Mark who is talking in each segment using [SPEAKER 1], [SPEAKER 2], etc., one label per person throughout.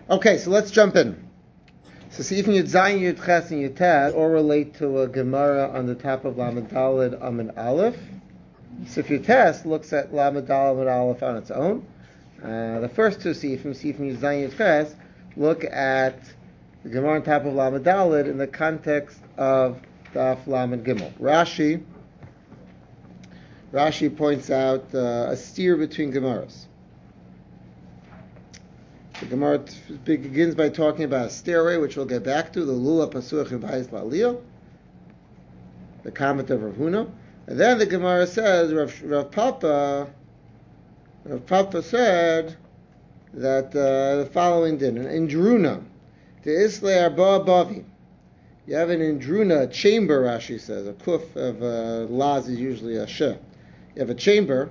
[SPEAKER 1] Okay, so let's jump in. So see if Yud Zayin, Yud Ches, and Yud Tet all relate to a Gemara on the top of Lamed Daled Amud Aleph. So if Yud Tes looks at Lamed Daled Amud Aleph on its own, the first two Sifim Yud Zayin, Yud Ches, look at the Gemara on top of Lamed Daled in the context of Daf Lamed Gimel. Rashi points out a steer between Gemaras. The Gemara begins by talking about a stairway, which we'll get back to, the Lula Pasuach Bayis La'aliyah, the comment of Rav Huna. And then the Gemara says, Rav Papa said that the following din, an Indruna, the Isle Arba Bavi. You have an Indruna chamber, Rashi says, a kuf of Laz is usually a she. You have a chamber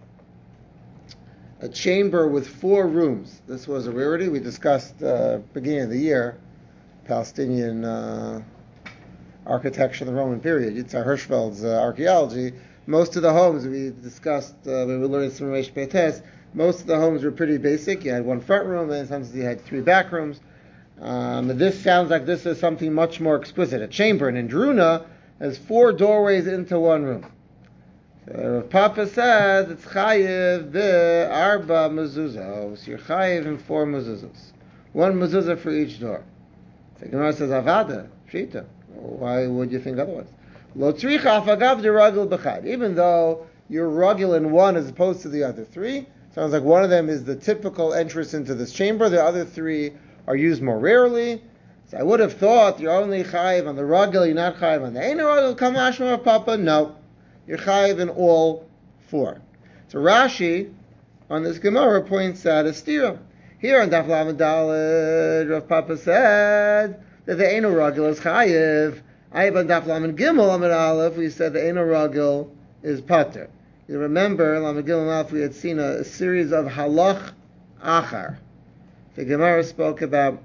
[SPEAKER 1] with 4 rooms. This was a rarity. We discussed beginning of the year, Palestinian architecture in the Roman period. Yitzhak Hirschfeld's archaeology. Most of the homes we discussed when we learned some Reish Peites, most of the homes were pretty basic. You had 1 front room, and sometimes you had 3 back rooms. This sounds like this is something much more exquisite. A chamber in Indruna has 4 doorways into 1 room. Rav Papa says it's chayiv be-arba mezuzos. You're chayiv in 4 mezuzos. 1 mezuzah for each door. The Gemara says avada, shita. Why would you think otherwise? Lo tzricha afagav deragil b'chad. Even though you're ragil in 1 as opposed to the other 3, sounds like one of them is the typical entrance into this chamber. The other 3 are used more rarely. So I would have thought you're only chayiv on the ragil, you're not chayiv on the ein ragil. Kamashma Rav Papa, no. You're chayiv in all 4. So Rashi, on this Gemara, points out a stira. Here on Daf Lamed Daled, Rav Papa said that the Eino Ragil is chayiv. I on Daf Lamed Gimel Amud Aleph, we said the Eino Ragil is pater. You remember, Lamed Gimel Aleph, we had seen a series of halach achar. The Gemara spoke about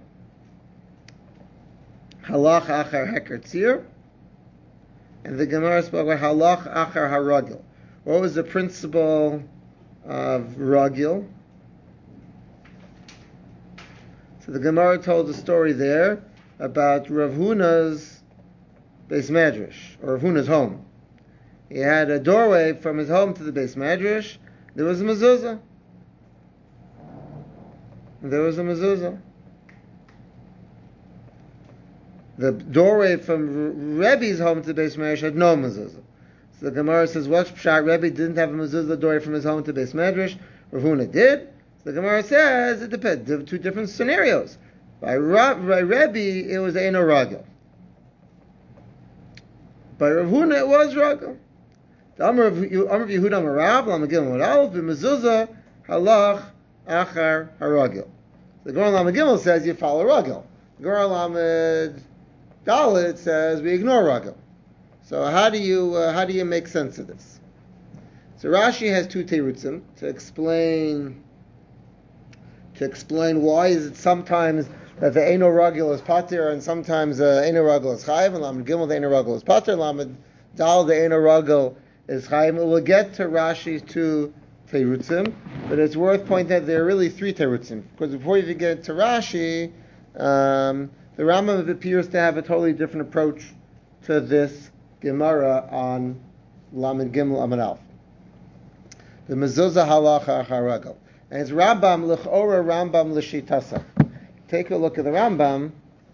[SPEAKER 1] halach achar heker tzir, and the Gemara spoke about halach achar haragil. What was the principle of ragil? So the Gemara told a story there about Rav Huna's Beis Medrash, or Rav Huna's home. He had a doorway from his home to the Beis Medrash. There was a mezuzah. The doorway from Rebbe's home to the Beis Medrash had no mezuzah. So the Gemara says, what's pshat? Rebbe didn't have a mezuzah doorway from his home to Beis Medrash. Rav Huna did. So the Gemara says it depends. There were 2 different scenarios. By Rebbe, it was Eino Ragil. By Rav Huna, it was Ragil. The Amar of Yehuda Amar Rav, Lamed Gimel Amud Aleph, b'mezuzah halach achar haragil. The Gemara Lamed Gimel says you follow Ragil. The Gemara Lamed Dalet says we ignore Ragil. So how do you make sense of this? So Rashi has 2 terutzim to explain why is it sometimes that the Eino Ragil is pater and sometimes the Eino Ragil is chayiv, and Lamed Gimel the Eino Ragil is pater, and Lamed Dalet the Eino Ragil is chayiv. We'll get to Rashi's 2 terutzim, but it's worth pointing out there are really 3 terutzim, because before you get to Rashi, the Rambam appears to have a totally different approach to this Gemara on Lamed Gimel Amud Aleph. The mezuzah halacha haragil, and it's Rambam l'chora Rambam l'shitasa. Take a look at the Rambam.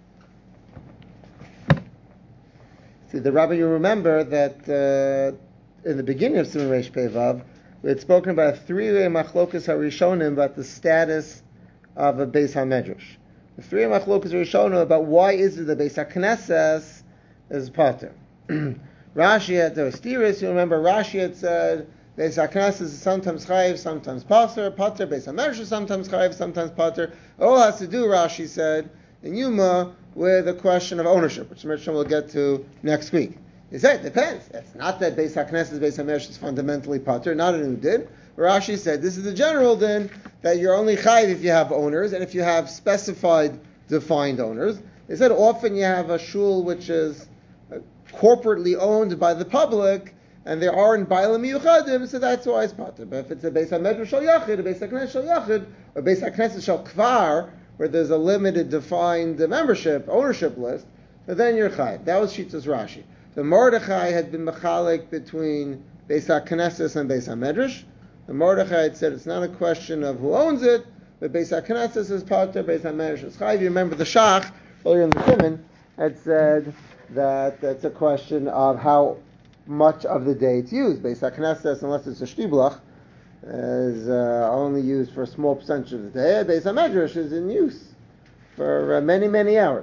[SPEAKER 1] See the Rambam. You remember that in the beginning of Siman Reish Pei Vav, we had spoken about 3-way machlokas harishonim about the status of a Beis HaMedrash. The 3 machlokas harishonim about why is it the Beis HaKnesses is pater. Rashi had the steers. You remember Rashi had said Beis HaKnesses is sometimes chayiv, sometimes pater. Beis HaMedrash is sometimes chayiv, sometimes pater. It all has to do, Rashi said, in Yuma, with the question of ownership, which Mishnah will get to next week. He said, it depends. It's not that Beis HaKnesses, Beis HaMedrash is fundamentally pater, not a new din. Rashi said, this is the general din, that you're only chayiv if you have owners, and if you have specified, defined owners. They said, often you have a shul which is corporately owned by the public, and there aren't bailam miyuchadim, so that's why it's pater. But if it's a Beis HaMedrash shel Yachid, a Beis HaKnesses shel Yachid, or Beis HaKnesses shel Kvar, where there's a limited defined ownership list, so then you're chayiv. That was Shitas Rashi. The Mordechai had been mechalik between Beis HaKnesses and Beis HaMedrash. The Mordechai had said it's not a question of who owns it, but Beis HaKnesses is pater, Beis HaMedrash is chayiv. You remember the Shach earlier in the Siman had said that that's a question of how much of the day it's used. Beis HaKnesses, unless it's a shtiblach, is only used for a small percentage of the day. Beis HaMedrash is in use for many, many hours.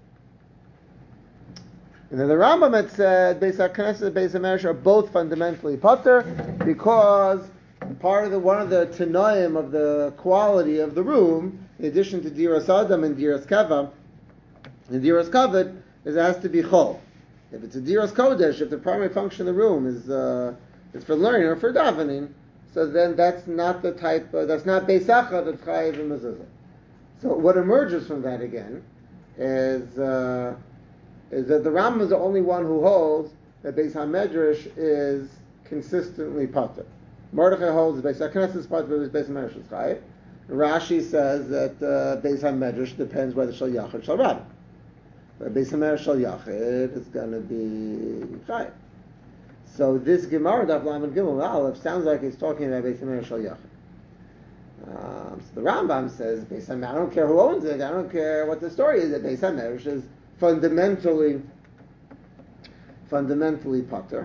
[SPEAKER 1] And then the Rambam had said Beis HaKnesses and Beis HaMedrash are both fundamentally pater because one of the tanoim of the quality of the room, in addition to diras adam and diras kava, the diras kavod is it has to be chol. If it's a diras kodesh, if the primary function of the room is for learning or for davening, so then that's not the type. That's not beisacha that's chayiv and mezuzah. So what emerges from that again is that the Rambam is the only one who holds that Beis HaMedrash is consistently pater. Mordechai holds Beis HaKnesses is pater, but Beis HaMedrash is chayiv. Rashi says that Beis HaMedrash depends whether shal yachid or shal rabbi. But Beis HaMedrash shal yachid is going to be chayiv. So this Gemara Daf Lamed Gimel Aleph sounds like it's talking about Beis HaMedrash shal yachid. So the Rambam says Beis HaMedrash, I don't care who owns it, I don't care what the story is, that Beis HaMedrash is fundamentally pater.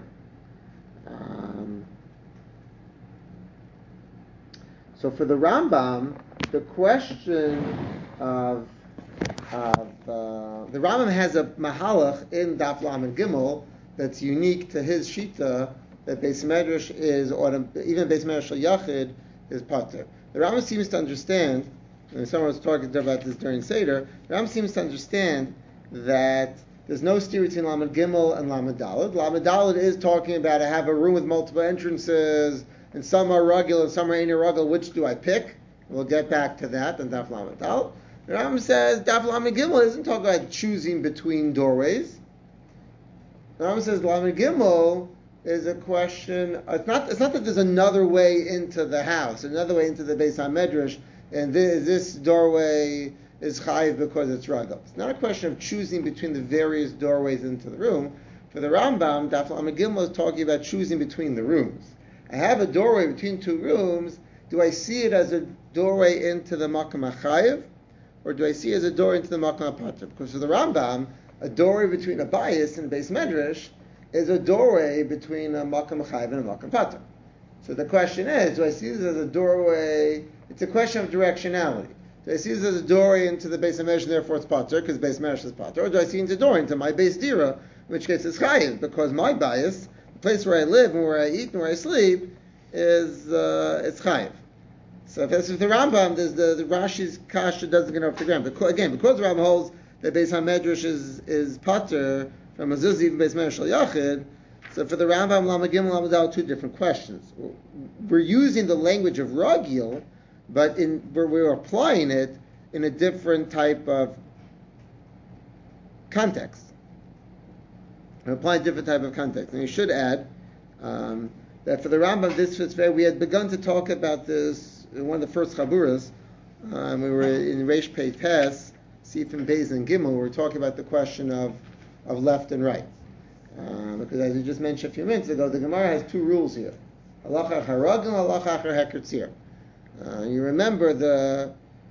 [SPEAKER 1] So for the Rambam, the question of the Rambam has a mahalach in Daf Lamed Gimel that's unique to his shita that Beis Medrash is, or even Beis Medrash Shal Yachid is pater. The Rambam seems to understand, and someone was talking about this during Seder. The Rambam seems to understand that there's no steer between Lamed Gimel and Lamed Daled. Lamed Daled is talking about I have a room with multiple entrances, and some are rugil and some are ain't rugil. Which do I pick? We'll get back to that in Daf Lamed Daled. The Rambam says Daf Lamed Gimel isn't talking about choosing between doorways. The Rambam says Lamed Gimel is a question. It's not that there's another way into the house, another way into the Beis HaMedrash, and this doorway is chayiv because it's ragel. It's not a question of choosing between the various doorways into the room. For the Rambam, Daf Lamed Gimel is talking about choosing between the rooms. I have a doorway between two rooms. Do I see it as a doorway into the Makam HaChayiv, or do I see it as a door into the Makam HaPater? Because for the Rambam, a doorway between a bias and a Beis Medrash is a doorway between a Makam HaChayiv and a Makam HaPater. So the question is, do I see this as a doorway? It's a question of directionality. Do I see this as a doorway into the Beis HaMedrash, and therefore it's pater, because Beis Medrash is pater? Or do I see it as a door into my Beis Dira, in which case it's chayiv, because my bias, the place where I live and where I eat and where I sleep, is it's chayiv. So if that's with the Rambam, there's the Rashi's kasha doesn't get off the ground. Because the Rambam holds that Beis HaMedrash is pater from Mezuzah, even Beis Medrash Shal Yachid. So for the Rambam, Lamed Gimel, Lamed Daled, two different questions. We're using the language of Ragil, but we're applying it in a different type of context. We're applying a different type of context. And you should add that for the Rambam, this fits very. We had begun to talk about this in one of the first Chaburas. We were in Reish Pei Tes, Sifim Beis and Gimel. We were talking about the question of left and right. Because as we just mentioned a few minutes ago, the Gemara has two rules here. Halacha Harag and Halacha Heker Tzir. You remember the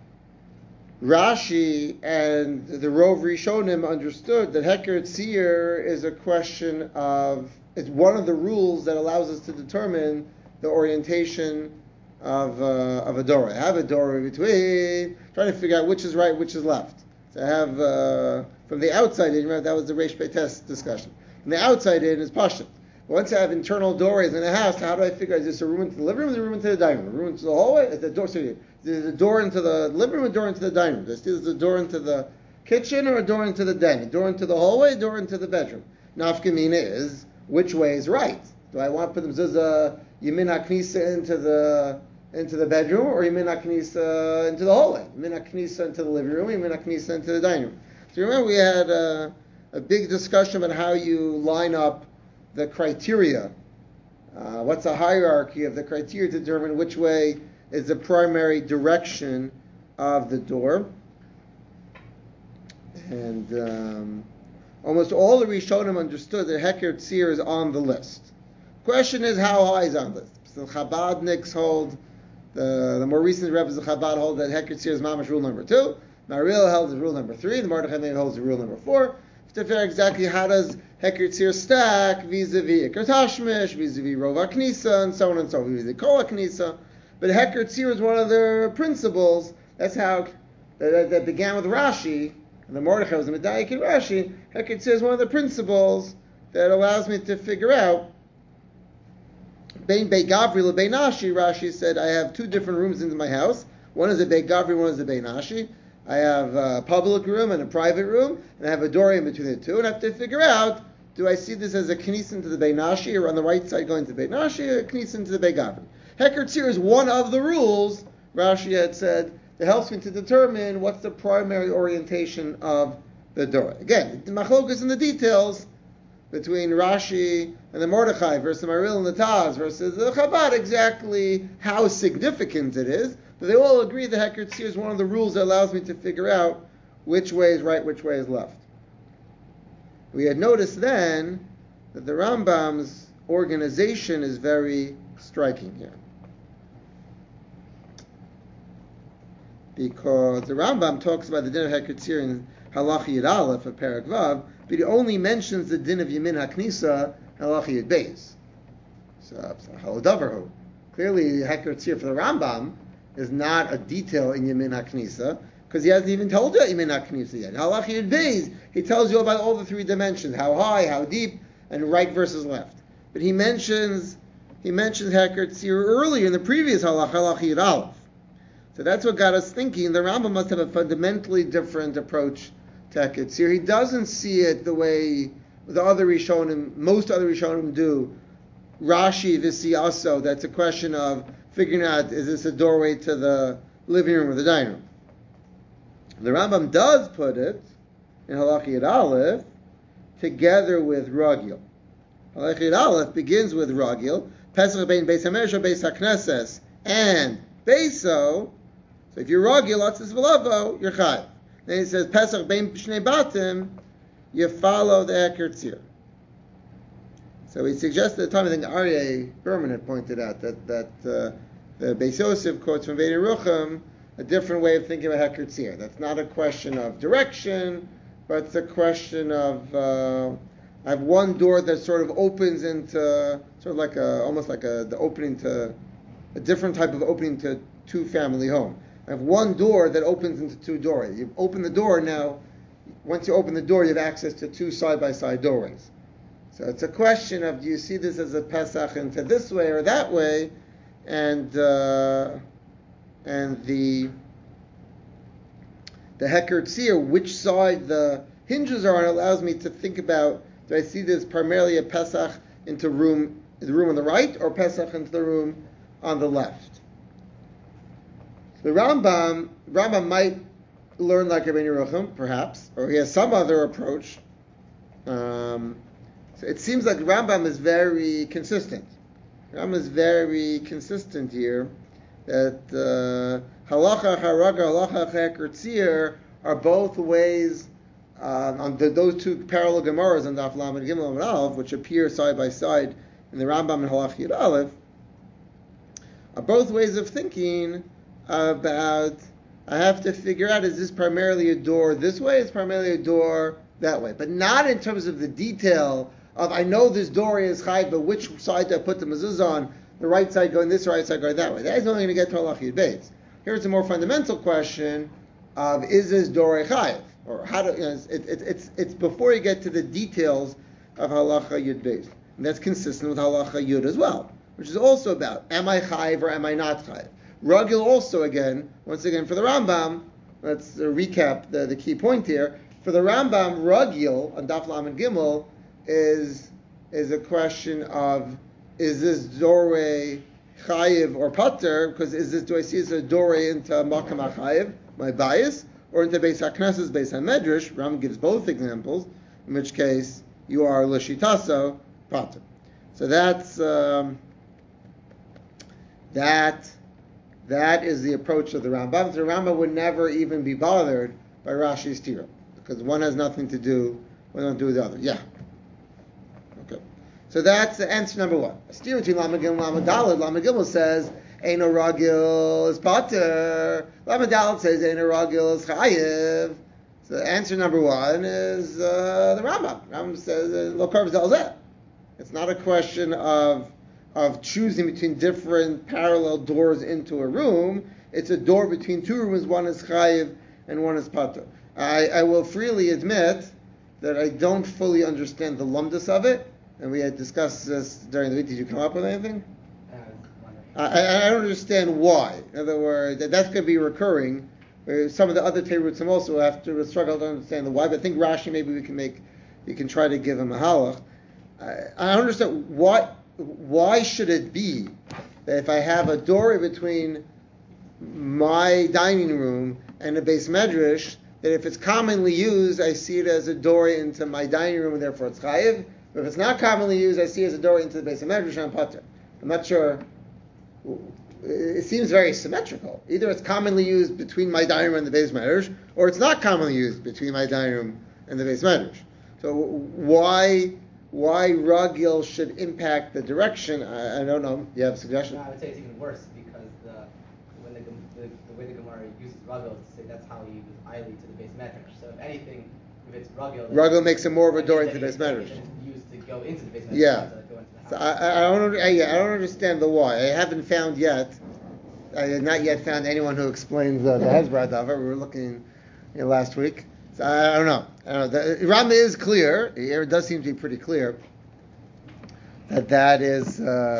[SPEAKER 1] Rashi and the Rov Rishonim understood that Heker Tzir is a question of, it's one of the rules that allows us to determine the orientation of a doorway. I have a doorway between, trying to figure out which is right, which is left. So I have, from the outside in, remember that was the Reish Pei Tes discussion. From the outside in is Pashut. Once I have internal doorways in a house, how do I figure out, is this a room into the living room or is it a room into the dining room? A room into the hallway? Is it a door into the living room or a door into the dining room? Is it a door into the kitchen or a door into the den? A door into the hallway, a door into the bedroom? Nafkamina is, which way is right? Do I want to put the mezuzah Yemin HaKnisa into the bedroom or Yemin HaKnisa into the hallway? Yemin HaKnisa into the living room, Yemin HaKnisa into the dining room. So you remember we had a big discussion about how you line up the criteria. What's the hierarchy of the criteria to determine which way is the primary direction of the door? And almost all the Rishonim understood that Heker Tzir is on the list. Question is, how high is on the list? So Chabadniks hold, the more recent Rebbe's of Chabad hold that Heker Tzir is mamash rule number 2. Mariel held is rule number 3. The Mordechai Meir holds rule number 4. To figure exactly how does Heker Tzir stack vis-a-vis Iker Tashmish, vis-a-vis Rova Knisa, and so on and so forth, vis-a-vis Kola Knisa. But Heker Tzir is one of their principles. That's how that began with Rashi. And the Mordechai was the Medayik in Rashi. Heker Tzir is one of the principles that allows me to figure out Bein Beit Gavri LeBein Nashi. Rashi said, I have 2 different rooms in my house. One is a Beit Gavri, one is a Beit Nashi. I have a public room and a private room, and I have a door in between the two, and I have to figure out, do I see this as a knisan to the Beit Nashi, or on the right side going to the Beit Nashi, or a knisan to the Beit Gavri? Heker Tzir is one of the rules, Rashi had said, that helps me to determine what's the primary orientation of the door. Again, the machlokas in the details between Rashi and the Mordechai versus the Maril and the Taz versus the Chabad, exactly how significant it is. But they all agree that Heker Tzir is one of the rules that allows me to figure out which way is right, which way is left. We had noticed then that the Rambam's organization is very striking here. Because the Rambam talks about the din of Heker Tzir in Halacha Yud Aleph of Perek Vav, but he only mentions the din of Yemin HaKnisa Halacha Yud Beis. So, Halodavarhu. Clearly, Heker Tzir for the Rambam is not a detail in Yemin HaKnisa, because he hasn't even told you Yemin HaKnisa yet. Halacha Yud Beis, he tells you about all the 3 dimensions, how high, how deep, and right versus left. But he mentions Heker Tzir earlier in the previous Halacha Yud Aleph. So that's what got us thinking. The Rambam must have a fundamentally different approach to Heker Tzir. He doesn't see it the way the other Rishonim, most other Rishonim do. Rashi v'siyaso, that's a question of figuring out, is this a doorway to the living room or the dining room? The Rambam does put it in Halacha Yud Aleph together with Ragil. Halacha Yud Aleph begins with Ragil, Pesach bein Beis HaMedrash or Beis HaKnesses, and Beiso. So if you're Ragil, Atzis V'lavo, you're Chayiv. Then he says, Pesach bein Shnei Batim, you follow the Heker Tzir. So he suggested at the time, I think Aryeh Berman had pointed out that the Beis Yosef quotes from Beit Yerucham a different way of thinking about Heker Tzir. That's not a question of direction, but it's a question of I have one door that sort of opens into sort of like the opening to a different type of opening to 2-family home. I have one door that opens into 2 doorways. You open the door now. Once you open the door, you have access to 2 side-by-side doorways. So it's a question of, do you see this as a Pesach into this way or that way, and the Heker Tzir, which side the hinges are on, allows me to think about, do I see this primarily a Pesach into the room on the right, or Pesach into the room on the left? The Rambam might learn like Rabbeinu Yerucham, perhaps, or he has some other approach. So it seems like Rambam is very consistent. Rambam is very consistent here that Halacha Haraga, Halacha Heker Tzir are both ways on those 2 parallel Gemaras on Daf Lamed Gimel and Aleph, which appear side by side in the Rambam and Halacha Yud Aleph, are both ways of thinking about, I have to figure out, is this primarily a door this way, is primarily a door that way, but not in terms of the detail of, I know this door is chayv, but which side do I put the mezuzah on? The right side going this, right side going that way. That is only going to get to Halacha Yud Beis. Here's a more fundamental question of, is this door a chayv? Or how do, it's before you get to the details of Halacha Yud Beis. And that's consistent with Halacha Yud as well, which is also about, am I chayv or am I not chayv? Ragil also, once again for the Rambam, let's recap the key point here. For the Rambam, Ragil on Daf Lamed Gimel is a question of, is this doorway chayiv or pater? Because do I see it as a doorway into Makam HaChayiv, my bias, or into Beis HaKnesses, Beis HaMedrash? Rambam gives both examples, in which case you are l'shitaso pater. So that is the approach of the Rambam. The Rambam would never even be bothered by Rashi's tira. The because one has nothing to do, one don't do with the other. Yeah. Okay. So that's the answer number one. A steer between Lamed Gimel and Lamed Daled. Lamed Gimel says, Eino Ragil is Pater. Lamed Daled says, Eino Ragil is Chayiv. So answer number one is the Rambam. Rambam says, Lo Karv Zalzeh. It's not a question of choosing between different parallel doors into a room. It's a door between two rooms. One is Chayiv and one is Pater. I will freely admit that I don't fully understand the lumdus of it, and we had discussed this during the week. Did you come up with anything? I don't understand why. In other words, that's going to be recurring. Some of the other Teirutzim also have to struggle to understand the why, but I think Rashi, maybe you can try to give him a halach. I don't understand why should it be that if I have a door between my dining room and a base medrash, that if it's commonly used, I see it as a door into my dining room, and therefore it's chayiv. But if it's not commonly used, I see it as a door into the base medrash and pater. I'm not sure. It seems very symmetrical. Either it's commonly used between my dining room and the base medrash, or it's not commonly used between my dining room and the base medrash. So why ragil should impact the direction? I don't know. You have a suggestion?
[SPEAKER 2] No, I would say it's even worse because the way the Gemara uses ragil is to say that's how he uses Eili to the base medrash. So if anything, if it's ragil
[SPEAKER 1] makes it more of a door into the base medrash.
[SPEAKER 2] It's used to go into the base medrash.
[SPEAKER 1] Yeah.
[SPEAKER 2] To go into the
[SPEAKER 1] So
[SPEAKER 2] house.
[SPEAKER 1] I don't understand the why. I haven't found yet. I have not yet found anyone who explains the Hezbollah of it. We were looking last week. So I don't know. The Rama is clear. It does seem to be pretty clear that is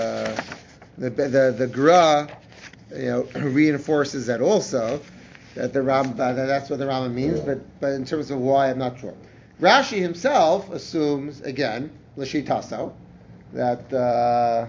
[SPEAKER 1] the Gra, reinforces that also. That the that's what the Rama means. But in terms of why, I'm not sure. Rashi himself assumes again l'shitaso that.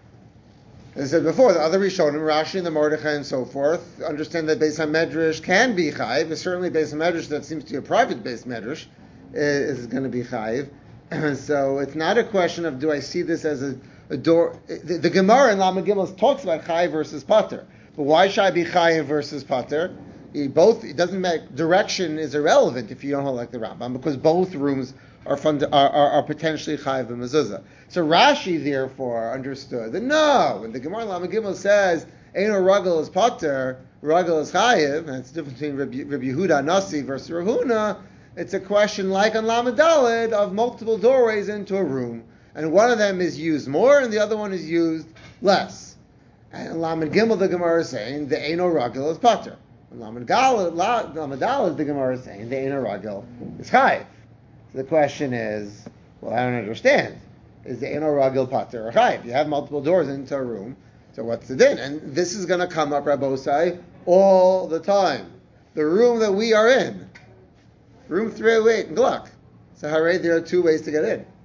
[SPEAKER 1] As I said before, the other Rishonim, Rashi and the Mordechai and so forth, understand that Beis HaMedrash can be chayiv. Certainly Beis HaMedrash that seems to be a private Beis Medrash is going to be chayiv. So it's not a question of do I see this as a door. The Gemara in Lamed Gimel talks about chayiv versus pater. But why should I be chayiv versus pater? It doesn't make, direction is irrelevant if you don't hold like the Rambam, because both rooms are potentially chayiv and mezuzah. So Rashi therefore understood that no, when the Gemara in Lamed Gimel says Eino Ragel is pater, Ragel is chayiv, and it's the difference between Rabbi Yehuda Nasi versus Rav Huna, it's a question like on Lamed Daled of multiple doorways into a room, and one of them is used more and the other one is used less. And in Lamed Gimel the Gemara is saying the Eino Ragel is pater. In Lamed Daled the Gemara is saying the Eino Ragel is chayiv. So the question is, well, I don't understand. Is the Eino Ragil Pater or Chayiv? You have multiple doors into a room, so what's the din? And this is going to come up, Rabbosai, all the time. The room that we are in, room 308 in Gluck. So hooray, there are two ways to get in.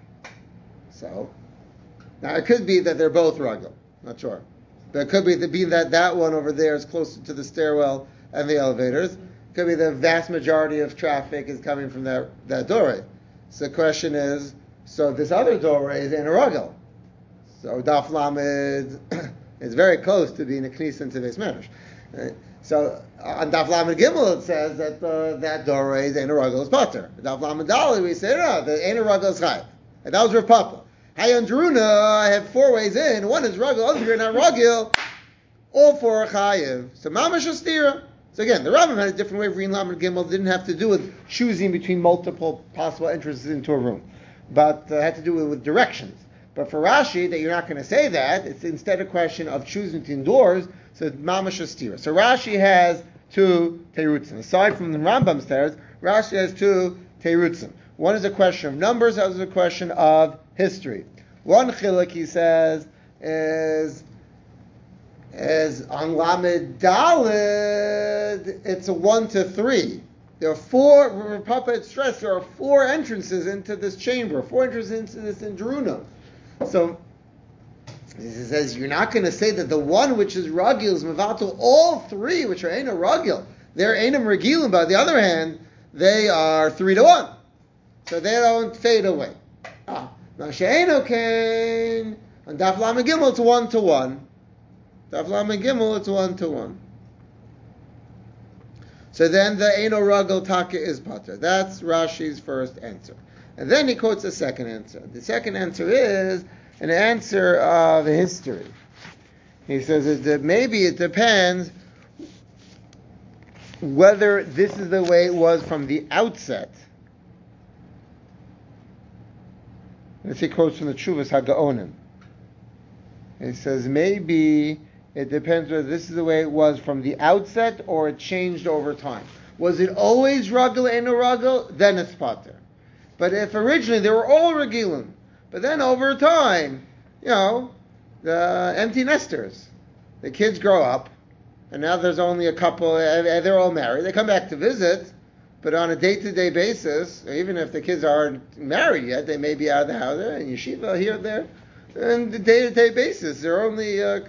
[SPEAKER 1] So, now it could be that they're both Ragil, not sure. But it could be that one over there is closer to the stairwell and the elevators. It could be the vast majority of traffic is coming from that doorway. So the question is, so this other doorway is in a ragel. So Daf Lamed is very close to being a knis into Beis Medrash. Right? So on Daf Lamed Gimel it says that that doorway is in a ragel is pater. Daf Lamed Daled we say no, the in a ragel is chayiv. And that was Rav Papa. Hayan Druna, I have four ways in. One is ragel, other three are not ragel. All four are chayiv. So mamash astira. So again, the Rambam had a different way of reading Lamed Gimel. It didn't have to do with choosing between multiple possible entrances into a room, but had to do with directions. But for Rashi, that you're not going to say that, it's instead a question of choosing between doors, so it's mamash astira. So Rashi has two teirutzim. Aside from the Rambam's teretz, Rashi has two teirutzim. One is a question of numbers, the other is a question of history. One chiluk, he says, is on Lamed Daled, it's a 1 to 3. There are four, Papa had stressed, there are four entrances into this chamber, four entrances into this Indruna. So, he says, you're not going to say that the one which is Ragil is Mavato, all three which are Eina Ragil, they're Einam Regilim, but on the other hand, they are 3 to 1. So they don't fade away. Mashe'eno Kain, on Daf Lamed Gimel, it's 1 to 1. Daf Lamed Gimel, it's 1 to 1. So then the Eino Ragel Taka is Pater. That's Rashi's first answer. And then he quotes a second answer. The second answer is an answer of history. He says that maybe it depends whether this is the way it was from the outset. Let's see quotes from the Chuvas HaGaonim. He says maybe it depends whether this is the way it was from the outset or it changed over time. Was it always Ragel Eino Ragel? Then it's Pater. But if originally they were all Regilim, but then over time, the empty nesters, the kids grow up, and now there's only a couple, they're all married, they come back to visit, but on a day-to-day basis, even if the kids aren't married yet, they may be out of the house, in yeshiva, here, there, and the day-to-day basis, there are only a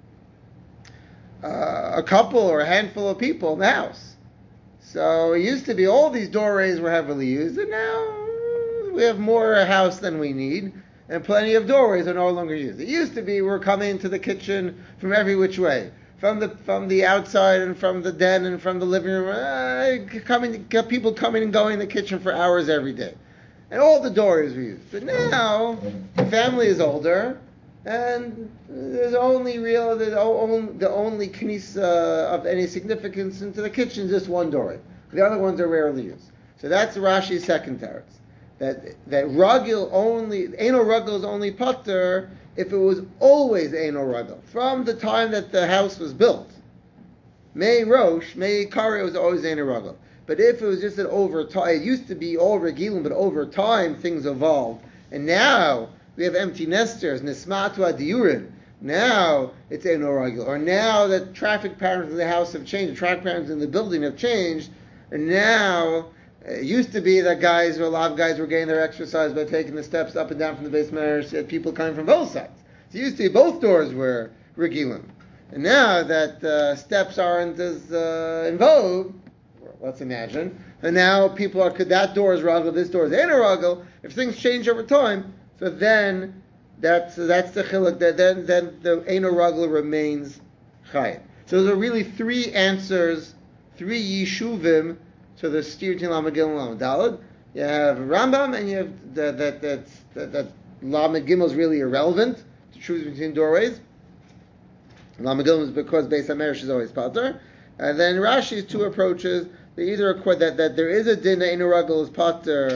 [SPEAKER 1] couple or a handful of people in the house. So it used to be all these doorways were heavily used, and now we have more house than we need, and plenty of doorways are no longer used. It used to be we're coming into the kitchen from every which way, from the outside and from the den and from the living room, people coming and going in the kitchen for hours every day, and all the doorways were used. But now the family is older, and there's only the only knisa of any significance into the kitchen is just one doorway. The other ones are rarely used. So that's Rashi's second teretz. That Ragil only, Eino Ragil is only Pater if it was always Eino Ragil. From the time that the house was built, May Kari was always Eino Ragil. But if it was just that over time, it used to be all Regilim, but over time things evolved. And now we have empty nesters, Nismatu Adiyurin. Now it's Eino Ragil. Or now that traffic patterns in the house have changed, the traffic patterns in the building have changed, and now it used to be that a lot of guys were getting their exercise by taking the steps up and down from the basement, people coming from both sides. So it used to be both doors were Regilim. And now that steps aren't as in vogue, let's imagine, and now people that door is Ragel, this door is Eino Ragel. If things change over time, so then that's the chiluk, then the Eino Ragel remains Chayim. So there are really three answers, three yishuvim, so the steer between Lamed Gimel and Lamed Daled. You have Rambam, and you have that Lamed Gimel is really irrelevant to choose between doorways. Lamed Gimel is because Beis HaMedrash is always Pater. And then Rashi's two approaches, they either accord that there is a din that Eino Ragel is Pater,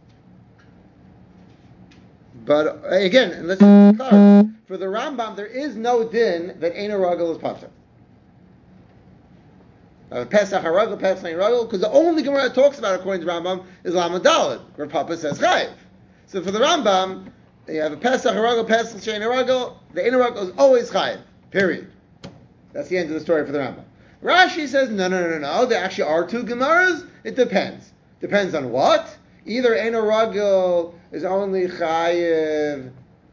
[SPEAKER 1] but again, let's be clear, for the Rambam there is no din that Eino Ragel is Pater. Pesach HaRagel, Pesach HaRagel, because the only Gemara that talks about it, according to Rambam, is Lamed Daled, where Papa says Chayiv. So for the Rambam, you have a Pesach HaRagel, Pesach HaRagel, the Eino Ragel is always Chayiv, period. That's the end of the story for the Rambam. Rashi says, no, there actually are two Gemaras, it depends. Depends on what? Either Eino Ragel is only Chayiv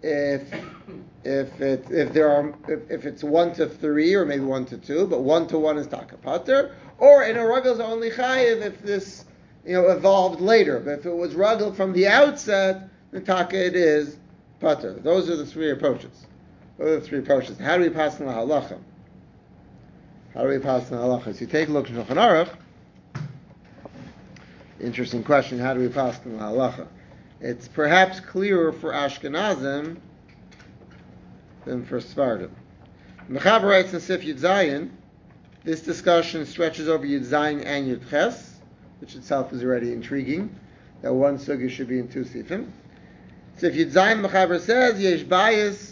[SPEAKER 1] if it's 1 to 3 or maybe 1 to 2, but 1 to 1 is Taka Pater, or Eino Ragel is only Chayiv if this evolved later. But if it was Ragel from the outset, the Taka it is Pater. Those are the three approaches. How do we pass on the halacha? So you take a look at Shulchan Aruch. Interesting question. How do we pass on the halacha? It's perhaps clearer for Ashkenazim than for Sephardim. Mechaber writes in Sif Yud Zayin, this discussion stretches over Yud Zayin and Yud Ches, which itself is already intriguing, that one sugya should be in two sifim. Sif Yud Zayin, Mechaber says, Yesh Bayis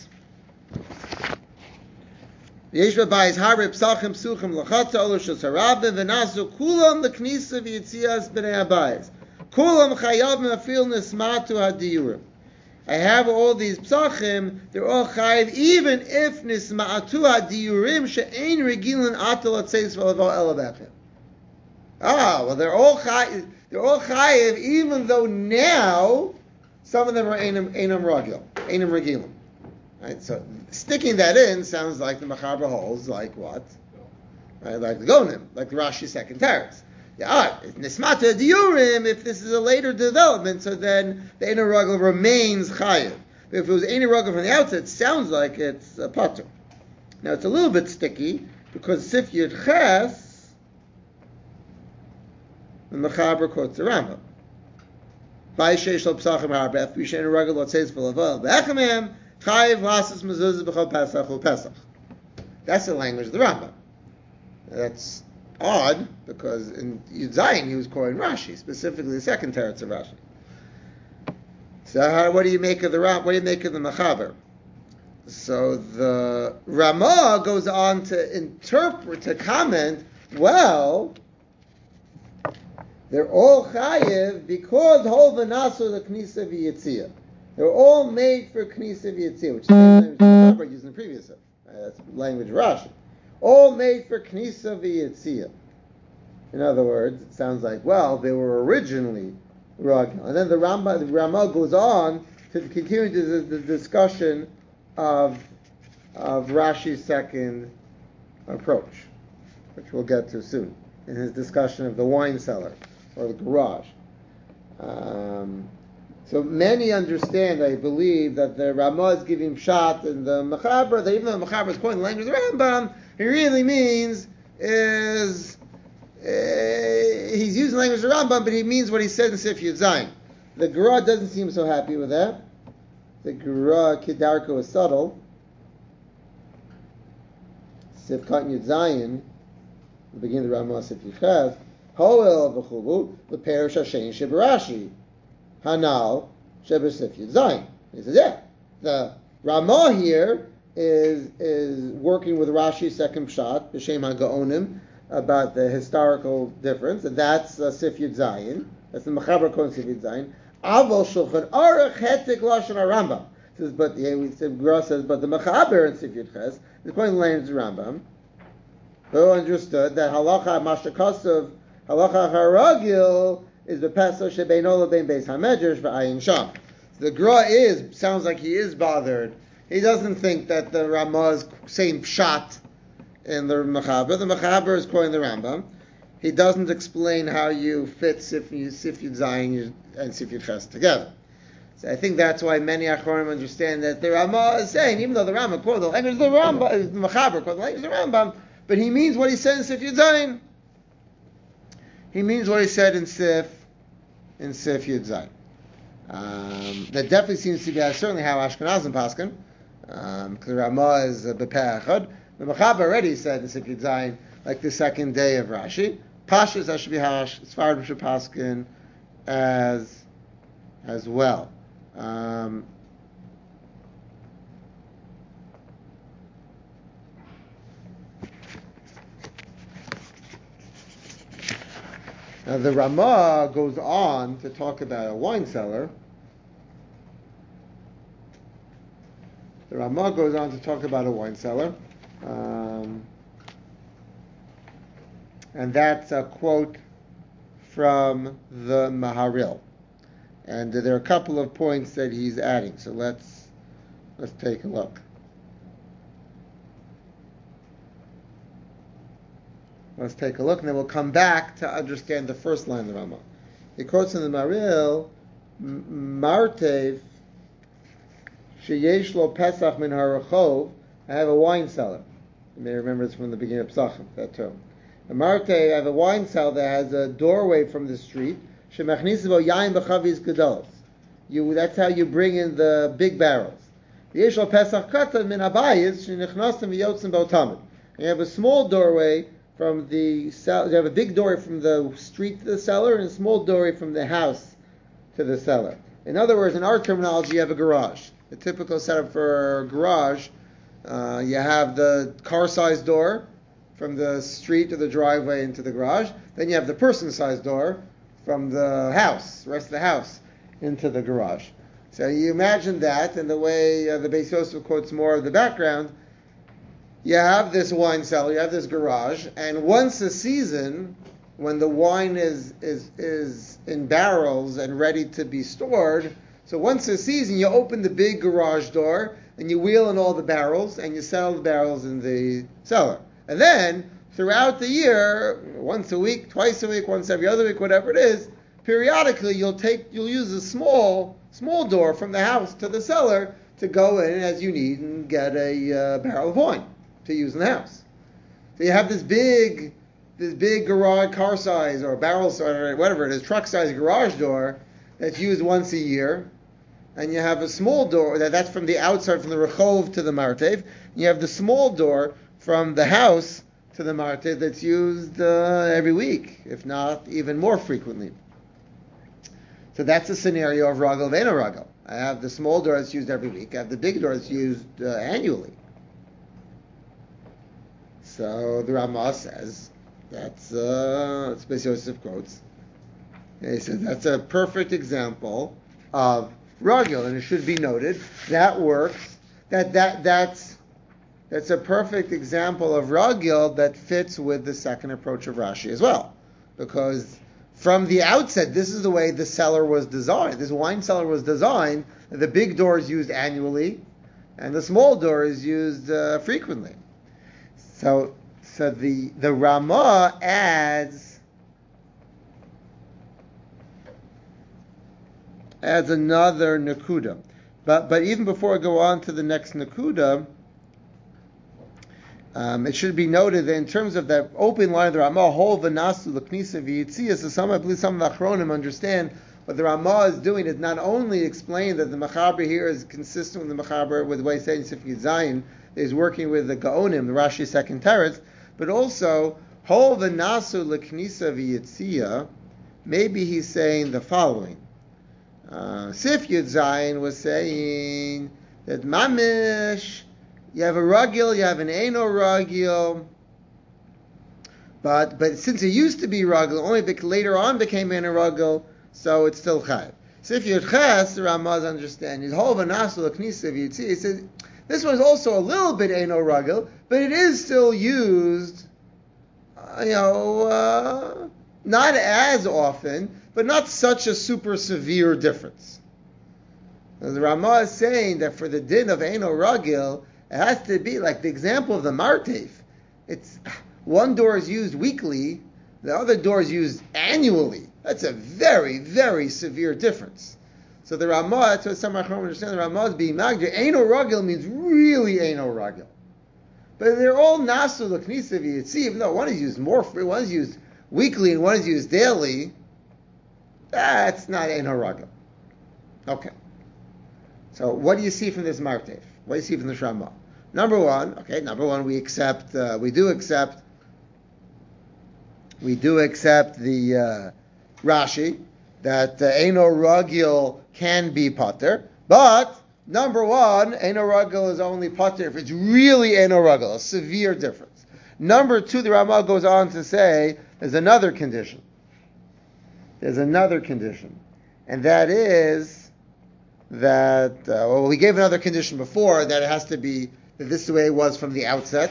[SPEAKER 1] Harib Psachim Psuchim Lachatza Olushos Harabim V'nasu Kulam L'Knisa V'Yitzias B'nei Abayis Kulam Chayav Mefil Nismatu Hadiyurim. I have all these psachim, they're all chayiv, even if nisma'atu hadiyurim she'ein regilin atal atzeis v'alavo elabachim. Well, they're all chayiv, even though now some of them are einam regilim. Right? So sticking that in sounds like the Mechaber holds, like what? Right? Like the Gonim, like the Rashi's second teretz. Nismata diurim, if this is a later development, so then the Eino Ragel remains chayiv. But if it was Eino Ragel from the outset, it sounds like it's a pater. Now it's a little bit sticky, because Sif Yud Ches The Mechaber quotes the Rambam. That's the language of the Rambam. That's odd because in Yud Zayin he was quoting Rashi, specifically the second teretz of Rashi. So what do you make of the What do you make of the Mechaber? So the Ramah goes on to interpret, to comment, well, they're all chayiv because whole v'nasu the knisa v'yitzia. They're all made for knisa v'yitzia, which is the same language the Mechaber used in the previous one. That's language of Rashi. All made for knisa v'yitzia. In other words, it sounds like, well, they were originally ragil. And then the Ramah goes on to continue the discussion of Rashi's second approach, which we'll get to soon, in his discussion of the wine cellar, or the garage. So many understand, I believe, that the Ramah is giving pshat in the Mechaber, that even though the Mechaber is quoting the language of the Rambam, he really means is he's using the language of the Rambam, but he means what he said in Sif Yud Zayin. The Gra doesn't seem so happy with that. The Gra Kedarko is subtle. Sif Kat Yud Zayin, the beginning of the Ramah Sif Yichaz, Hoel v'chuvu l'perish Hashem shebarashi Hanal shebasif Yud Zayin. He says, yeah, the Ramah here is working with Rashi's second pshat, B'Shem HaGaonim, about the historical difference, and that's Sif Yud Zayin. That's the Mechaber quoting Sif Yud Zayin. Avol Shulchan Aruch Hetik Lashon HaRambam. But the Mechaber in Sif Yud Ches is quoting the language of the Rambam, who understood that halacha mashakasav, halacha haragil, is the peso shebeino lebein beis hamedrash v'ayin sham. The Gra sounds like he is bothered. He doesn't think that the Ramah is saying pshat in the Mechaber. The Mechaber is quoting the Rambam. He doesn't explain how you fit Sif Yud Zayin and Sif Yud Ches together. So I think that's why many Achorim understand that the Ramah is saying, even though the Rambam quotes the language of the Rambam, the Mechaber quotes the language of the Rambam, but he means what he said in Sif Yud Zayin. He means what he said in Sif Yud Zayin. That definitely seems to be certainly how Ashkenazim paskin. Because the Ramah is b'peh echad. The Mechaber already said in Sif Yud Zayin, like the second day of Rashi. Pashas, that should be how Sfardim should paskin as well. Now the Ramah goes on to talk about a wine cellar. The Ramah goes on to talk about a wine cellar. And that's a quote from the Maharil. And there are a couple of points that he's adding. So let's take a look. Let's take a look, and then we'll come back to understand the first line of the Ramah. He quotes in the Maharil, Martev sheyesh lo pesach min harachov. I have a wine cellar. You may remember this from the beginning of Pesachim, that term. Marte, I have a wine cellar that has a doorway from the street. Shemachnis bo yain b'chavis gedolos. That's how you bring in the big barrels. Yesh lo pesach katan min habayis shenichnasim v'yotzim b'otamid. You have a small doorway from the cellar. You have a big doorway from the street to the cellar, and a small doorway from the house to the cellar. In other words, in our terminology, you have a garage. The typical setup for a garage, you have the car-sized door from the street to the driveway into the garage. Then you have the person-sized door from the house, the rest of the house, into the garage. So you imagine that, and the way the Beis Yosef quotes more of the background, you have this wine cellar, you have this garage, and once a season, when the wine is in barrels and ready to be stored, so once a season, you open the big garage door, and you wheel in all the barrels, and you settle the barrels in the cellar. And then, throughout the year, once a week, twice a week, once every other week, whatever it is, periodically you'll use a small door from the house to the cellar to go in as you need and get a barrel of wine to use in the house. So you have this big this big garage car size or barrel size or whatever it is, truck size garage door that's used once a year, and you have a small door that's from the outside, from the rechov to the martev. You have the small door from the house to the martev that's used every week, if not even more frequently. So that's a scenario of ragel v'eno ragel. I have the small door that's used every week. I have the big door that's used annually. So the Ramah says that's Beis Yosef quotes. And he says that's a perfect example of ragel, and it should be noted that works. That's a perfect example of ragel that fits with the second approach of Rashi as well, because from the outset, this is the way the cellar was designed. This wine cellar was designed. The big door is used annually, and the small door is used frequently. So the Ramah adds another nakuda, but even before I go on to the next nakuda, it should be noted that in terms of that open line of the Ramah, whole v'nasu l'knisa v'yitziyah, so I believe some of the Achronim understand what the Ramah is doing is not only explain that the Mechaber here is consistent with the Mechaber, with the way Seidim Sif Yud Zayin is working with the Gaonim, the Rashi second teretz, but also whole v'nasu l'knisa v'yitziyah, maybe he's saying the following. Sif Yud Zayin was saying that mamish, you have a ragil, you have an eino ragil, but since it used to be ragil, only later on became eino ragil, so it's still chayiv. So if Yud Ches, the Ramaz understands, he says this one is also a little bit eino ragil, but it is still used, not as often, but not such a super severe difference. The Ramah is saying that for the din of eino ragil, it has to be like the example of the martev. It's one door is used weekly, the other door is used annually. That's a very, very severe difference. So the Ramah, that's what some Achronim understand, the Ramah is being magdir. Eino ragil means really eino ragil. But they're all nasu l'knisa v'yitziyah, even though one is used more, one is used weekly and one is used daily. That's not eino ragil. Okay. So what do you see from this martev? What do you see from the Ramah? Number one, we do accept the Rashi that Eino Ragil can be Pater, but number one, Eino Ragil is only Pater if it's really Eino Ragil, a severe difference. Number two, the Ramah goes on to say there's another condition. And that is that, we gave another condition before, that it has to be that this is the way it was from the outset.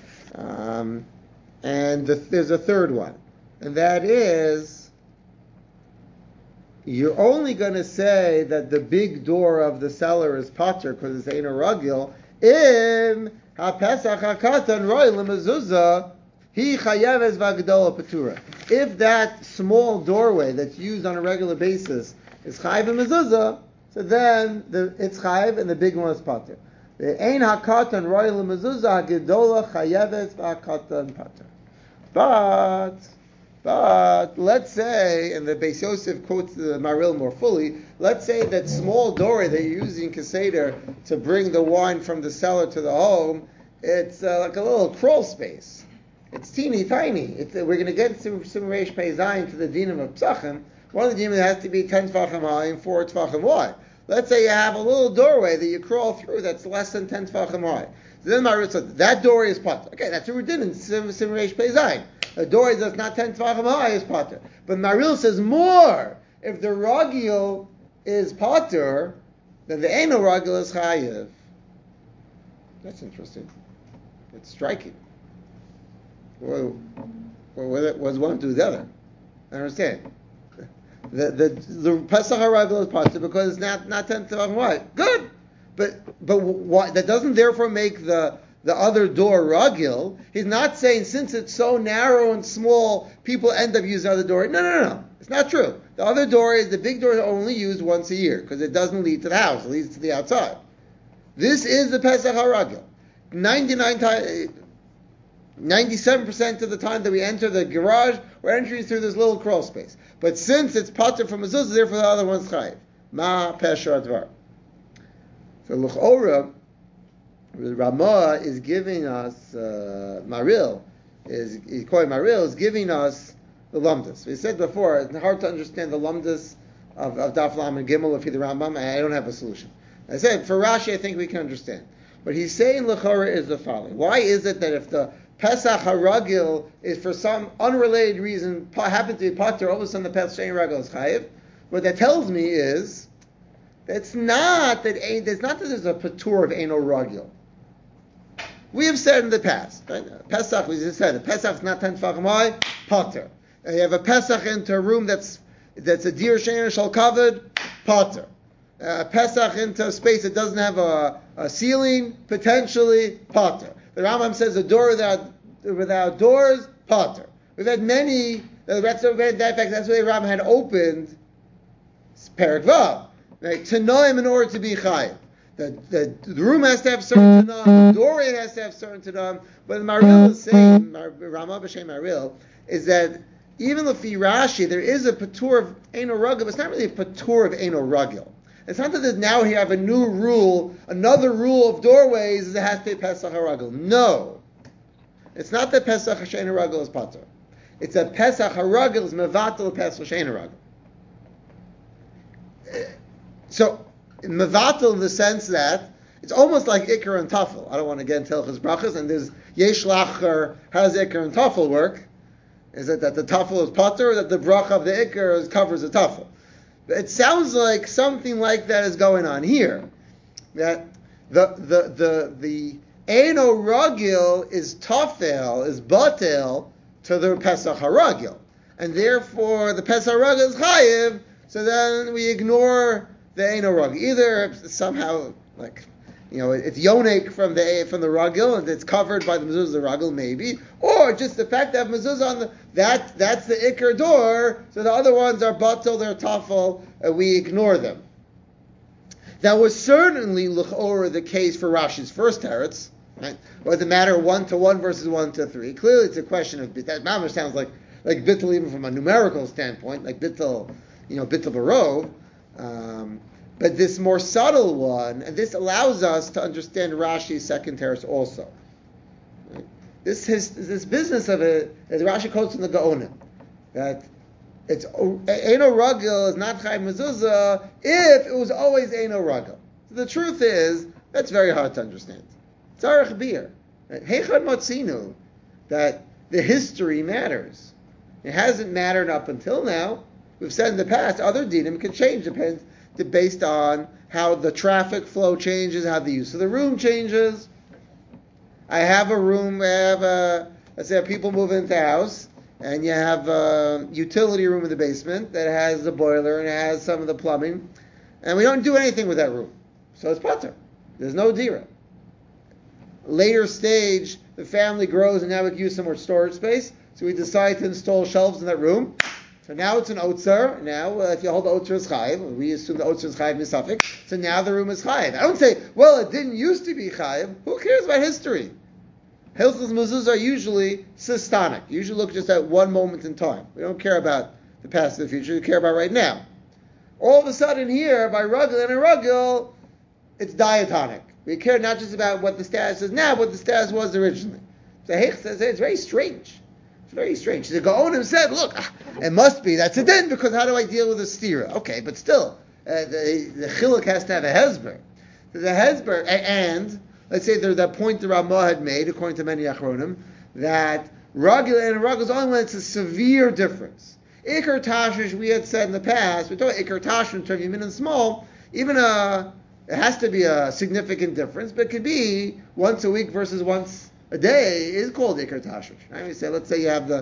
[SPEAKER 1] There's a third one. And that is, you're only going to say that the big door of the cellar is pater because it's Eino Ragil, if ha-pesach ha-katan roi l'mezuzah hi chayeves v'agdola patura. If that small doorway that's used on a regular basis is chayev and mezuzah, so then it's chayev and the big one is pater. The ein hakatan royal mezuzah gedola chayeves v'akatan pater. But let's say, and the Beis Yosef quotes the Maril more fully, let's say that small doorway that you're using Keseder to bring the wine from the cellar to the home, it's like a little crawl space. It's teeny tiny. We're going to get to Reish Pei Zayin to the dinim of Psachim. One of the dinim has to be 10 tefachim high and 4 tefachim wide. Let's say you have a little doorway that you crawl through that's less than 10 tefachim high. So then Maril says, that doorway is pater. Okay, that's what we did in Reish Pei Zayin. A door that's not 10 tefachim high is pater. But Maril says more. If the ragil is pater, then the eino ragil is chayiv. That's interesting. It's striking. What does one do with the other? I understand. The Pesach HaRagil is pater because it's not 10 tefachim high. Good. But why, that doesn't therefore make the other door ragil. He's not saying since it's so narrow and small, people end up using the other door. No. It's not true. The other door the big door is only used once a year because it doesn't lead to the house. It leads to the outside. This is the Pesach HaRagil. 99 times, 97% of the time that we enter the garage, we're entering through this little crawl space. But since it's pater from mezuzah, therefore the other one's chayiv. Ma pesher advar. So l'chora, Ramah is giving us Maril is giving us the lumdus. We said before it's hard to understand the lumdus of Daf Lam and Gimel if you're the Rambam. I don't have a solution. I said for Rashi I think we can understand. But he's saying l'chora is the following. Why is it that if the Pesach Haragil is for some unrelated reason happened to be pater, all of a sudden the Pesach Shein Ragil is chayiv? What that tells me is it's not that there's a patur of Eino Ragil. We have said in the past, right? Pesach, we just said, Pesach's not 10 tefachim high, pater. You have a Pesach into a room that's a dir shein shal kavod, pater. Pesach into a space that doesn't have a ceiling, potentially, pater. The Rambam says a door without doors, pater. We've had many, that's why the Rambam had opened Perek Vav, right? Tanoim in order to be chayiv. The room has to have certain tanam, the doorway has to have certain tanam, but the Maril is saying, Ramah b'Shem Maril, is that even if Rashi, there is a patur of Eino Ragil, but it's not really a patur of Eino Ragil. It's not that now we have a new rule, another rule of doorways is it has to be Pesach HaRagil. No. It's not that Pesach Shein HaRagil is patur. It's that Pesach HaRagil is mevatel Pesach Shein HaRagil. So, mevatel in the sense that it's almost like Iker and Tafel. I don't want to get into Hilchos Brachos, and there's Yesh Lacher, how does Iker and Tafel work? Is it that the Tafel is patur, or that the bracha of the Iker covers the Tafel? It sounds like something like that is going on here. That the Eino Ragil is Tafel, is Batel to the Pesach HaRagil. And therefore the Pesach HaRagil is Chayiv, so then we ignore the Eino Ragil. Either somehow, it's Yonik from the Ragil, and it's covered by the mezuzah Ragil, maybe, or just the fact that mezuzah on that's the Iker door, so the other ones are batel, they're tafel, and we ignore them. That was certainly l'chora the case for Rashi's first teretz, right? Or the matter 1-1 versus 1-3. Clearly, it's a question of that. Mamash sounds like bittul even from a numerical standpoint, like bittul, bittul barov. But this more subtle one, and this allows us to understand Rashi's second teretz also. Right? This business of it, as Rashi quotes in the Gaonim, that it's Eino Ragil is not Chayiv Mezuzah if it was always Eino Ragil. So the truth is, that's very hard to understand. Tzarech bir. Heichad Motzinu, that the history matters. It hasn't mattered up until now. We've said in the past, other dinim can change, based on how the traffic flow changes, how the use of the room changes. I have a room, let's say people move into a house, and you have a utility room in the basement that has the boiler and it has some of the plumbing, and we don't do anything with that room. So it's pater. There's no dira. Later stage, the family grows and now we can use some more storage space, so we decide to install shelves in that room. So now it's an Otzer. Now, if you hold the Otzer as Chayiv, we assume the Otzer is Chayiv Misafik, so now the room is Chayiv. I don't say, well, it didn't used to be Chayiv. Who cares about history? Hilchos Mezuzah are usually systonic. You usually look just at one moment in time. We don't care about the past and the future. We care about right now. All of a sudden here, by Ragil and a Ragil, it's diatonic. We care not just about what the status is now, but what the status was originally. So Heich says it's very strange. It's very strange. The Gaonim said, look, it must be, that's a din, because how do I deal with a stira? Okay, but still, the chiluk has to have a hezber. The hezber, and let's say there's that point the Ramah had made, according to many achronim, that Ragil and Ragil is only when it's a severe difference. Iker Tashish, we had said in the past, we talk Iker Tashish in terms of min and small, even it has to be a significant difference, but it could be once a week versus once a day is called Iker Tashish. Right? We say, let's say you have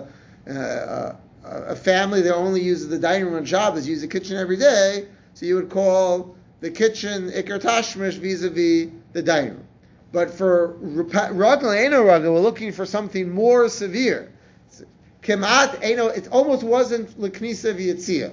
[SPEAKER 1] a family that only uses the dining room on Shabbos, use the kitchen every day, so you would call the kitchen Iker Tashmish vis-a-vis the dining room. But for Ragil and Eino Ragil, we're looking for something more severe. Kemat Eino, it almost wasn't L'Knisa V'Yitzia.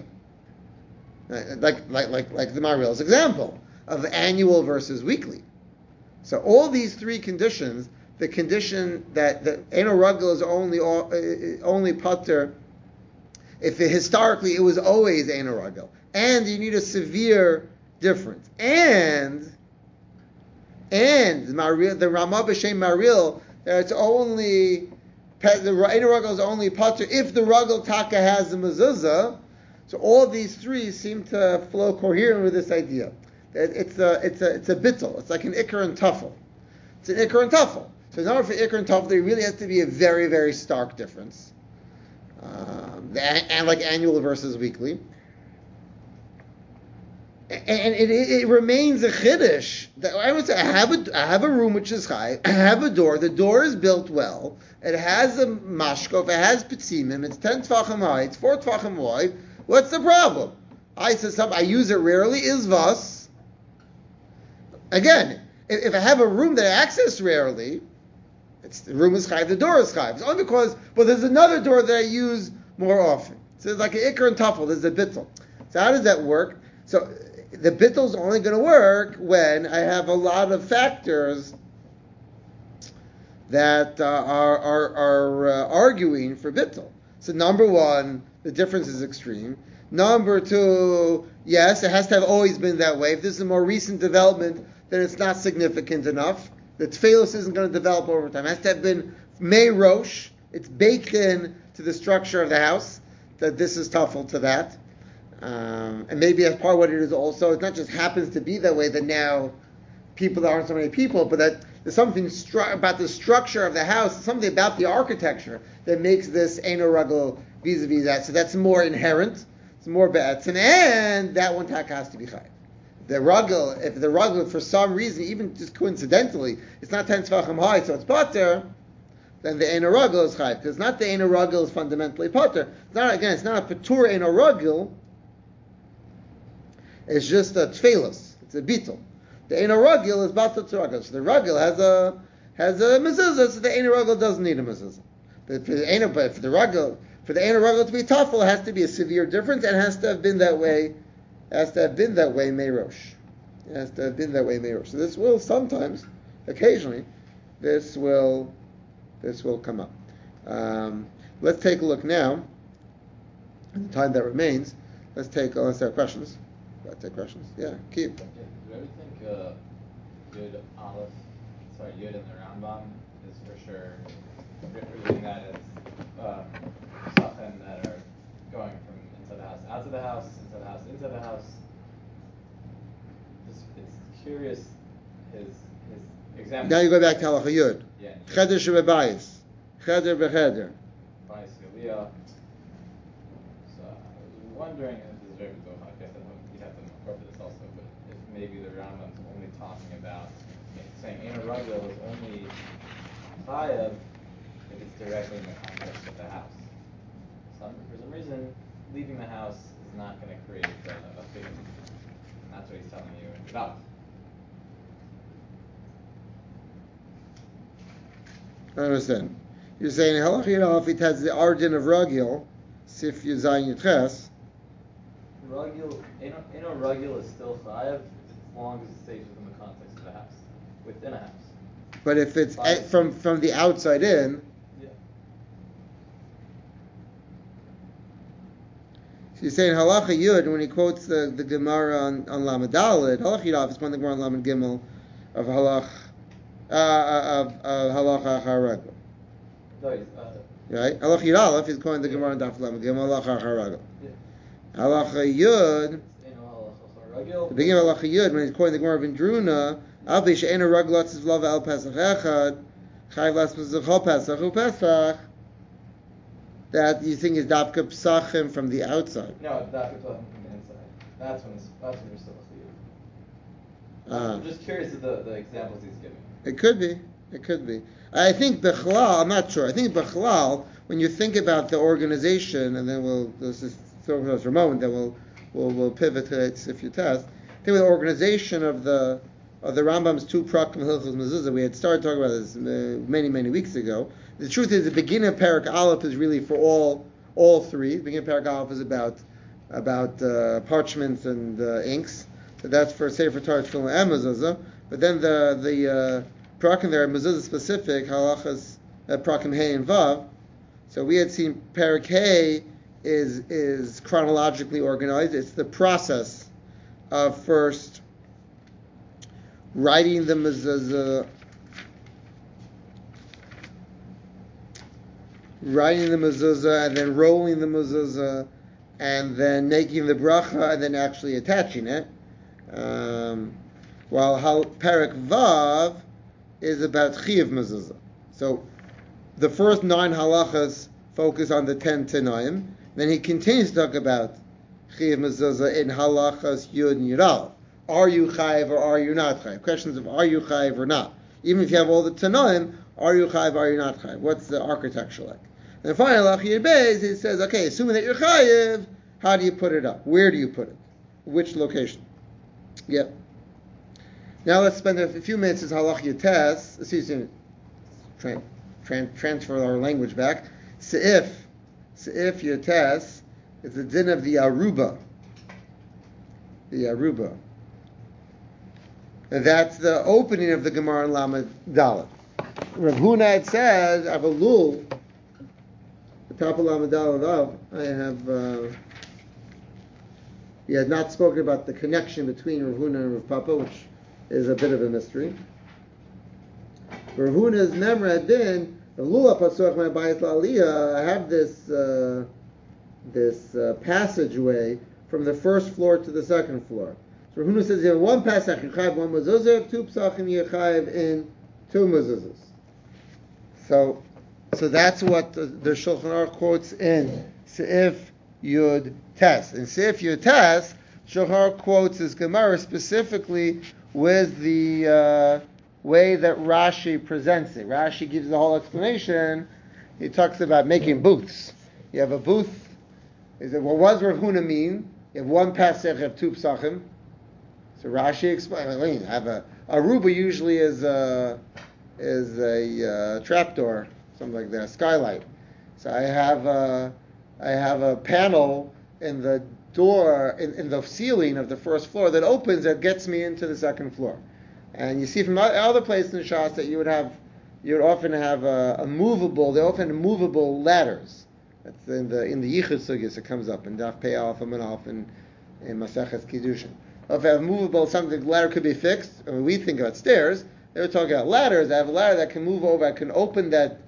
[SPEAKER 1] Like the Maril's example of annual versus weekly. So all these three conditions, the condition that the Eino Ragel is only Pater if historically it was always Eino Ragel. And you need a severe difference. And the Ramah B'Shem Maril, that it's only the Eino Ragel is only Pater if the Ragel Taka has the mezuzah. So all these three seem to flow coherent with this idea. It's a bittul. It's like an ikar and tuffle. It's an ikar and tuffle. So in order for ikar and tuffle, there really has to be a very, very stark difference. And like annual versus weekly. And it remains a chiddush. I would say I have a room which is high. I have a door. The door is built well. It has a mashkov. It has pitzimim. It's 10 tvachim high. It's 4 tvachim wide. What's the problem? I use it rarely. Is vas. Again, if I have a room that I access rarely, the room is chayv, the door is chayv. It's only because, there's another door that I use more often. So it's like an ikar and tuffle. There's a bittul. So how does that work? So the bittul is only going to work when I have a lot of factors that are arguing for bittul. So number one, the difference is extreme. Number two, yes, it has to have always been that way. If this is a more recent development, then it's not significant enough. The tefillos isn't going to develop over time. It has to have been mei rosh. It's baked in to the structure of the house, that this is tuffle to that. And maybe as part of what it is also, it not just happens to be that way, that now there aren't so many people, but that there's something about the structure of the house, something about the architecture that makes this Eino Ragel vis-a-vis that. So that's more inherent. It's more ba'atzin, and that one tak has to be chayv. If the Ragel, for some reason, even just coincidentally, it's not 10 tzvachim high, so it's pater, then the Eino Ragel is chayv. Because not the Eino Ragel is fundamentally pater. It's not a patur Eino Ragel. It's just a tefillos. It's a bittul. The Eino Ragel is batal tzuragel. So the Ragel has a mezuzah, so the Eino Ragel doesn't need a mezuzah. But for the Eino Ragel to be tuffle, it has to be a severe difference, and it has to have been that way. It has to have been that way meirosh. It has to have been that way meirosh. So this will sometimes, occasionally, this will come up. Let's take a look now. In the time that remains, let's have questions. Let's take questions. Yeah, keep.
[SPEAKER 3] Do you ever think Yud in the Rambam is for sure reading that as something that are going from inside the house, out of the house, inside the house, into the house? It's curious his example.
[SPEAKER 1] Now you go back to Halacha Yud.
[SPEAKER 3] Yeah.
[SPEAKER 1] Cheder shebebayis. Cheder b'cheder.
[SPEAKER 3] Bayis Galiyah. So I was wondering, and this is very good, I guess you'd have to incorporate this also, but if maybe the Rambam's only talking about saying Eino Ragel is only chayav if it's directly in the context of the house. For some reason, leaving the house is not going to create a figure. And that's what he's telling you in Shabbos.
[SPEAKER 1] I understand. You're saying Halacha Yud, if it has the origin of Ragil, Sif Yuzayin Yitches.
[SPEAKER 3] Eino Ragel is still chayav as long as it stays within the context of the house, within a house.
[SPEAKER 1] But if it's from the outside in,
[SPEAKER 3] yeah.
[SPEAKER 1] So you're saying Halacha Yud, when he quotes the Gemara on Lamed Daled, Halacha Yud is quoting the Gemara on Lamed Gimel of Halacha Haragel. Right? Halacha Yud Aleph is quoting the Gemara on Daf Lamed Gimel Halacha Haragel. Halacha Yud, the beginning of Halacha Yud, when he's quoting the Gemara of Indruna, Alpi she'ena raglat zivlav al Pesach echad, chayv las Pesach Pesach u Pesach. That you think is dafka psachim from the outside.
[SPEAKER 3] No, it's dafka psachim from the inside. That's when you're still asleep. I'm just curious of the examples he's giving.
[SPEAKER 1] It could be. I think Bechlal, I'm not sure. I think Bechlal, when you think about the organization, and then let's just throw it for a moment, then we'll pivot to it if you test. I think with the organization of the Rambam's two Prakim Hilchos Mezuzah, we had started talking about this many, many weeks ago. The truth is, the beginning of Parak Aleph is really for all three. The beginning of Parak Aleph is about parchments and inks. So that's for Sefer Torah, Tefillah, and Mezuzah. But then the Prakim there are mezuzah specific halachas prakim hey and vav. So we had seen Perek Hey is chronologically organized. It's the process of first writing the mezuzah, and then rolling the mezuzah, and then making the bracha, and then actually attaching it. While Perek Vav is about Chiyuv mezuzah. So the first 9 halachas focus on the 10 Tanaim. Then he continues to talk about Chiyuv mezuzah in halachas Yud and Yud. Are you chayiv or are you not chayiv? Questions of are you chayiv or not. Even if you have all the Tanaim, are you chayiv or are you not chayiv? What's the architecture like? And finally, halach Yud Beis, he says, okay, assuming that you're chayiv, how do you put it up? Where do you put it? Which location? Yep. Now let's spend a few minutes as halach Yud Tes. Transfer our language back. Se'if Yud Tes is the din of the Aruba. And that's the opening of the Gemara in Lamed Dalet. Rav Huna had said, I have a lul, the top of Lamed Dalet, I have, he had not spoken about the connection between Rav Huna and Rav Papa, which is a bit of a mystery. Rav Huna's memory had been, the lul pasuach my bayit la'aliyah, I have this passageway from the first floor to the second floor. So Rav Huna says you have one pasach, you chayiv one mezuzah, 2 psachim you chayiv in 2 mezuzahs. So that's what the Shulchan Aruch quotes in Seif Yud Tes. In Seif Yud Tes, Shulchan Aruch quotes his Gemara specifically with the way that Rashi presents it. Rashi gives the whole explanation. He talks about making booths. You have a booth. He said, what does Rav Huna mean? You have one pasach, you have 2 psachim. So Rashi explains. I have a aruba usually is a trapdoor, something like that, a skylight. So I have a panel in the door in the ceiling of the first floor that opens that gets me into the second floor. And you see from other places in Shas that you would often have a movable ladders. That's in the Yichud Sugis. It comes up in Daf Pei Alf and Manaf in Maseches Kiddushin. If I have movable, something the ladder could be fixed. I mean, we think about stairs. They were talking about ladders. I have a ladder that can move over. I can open that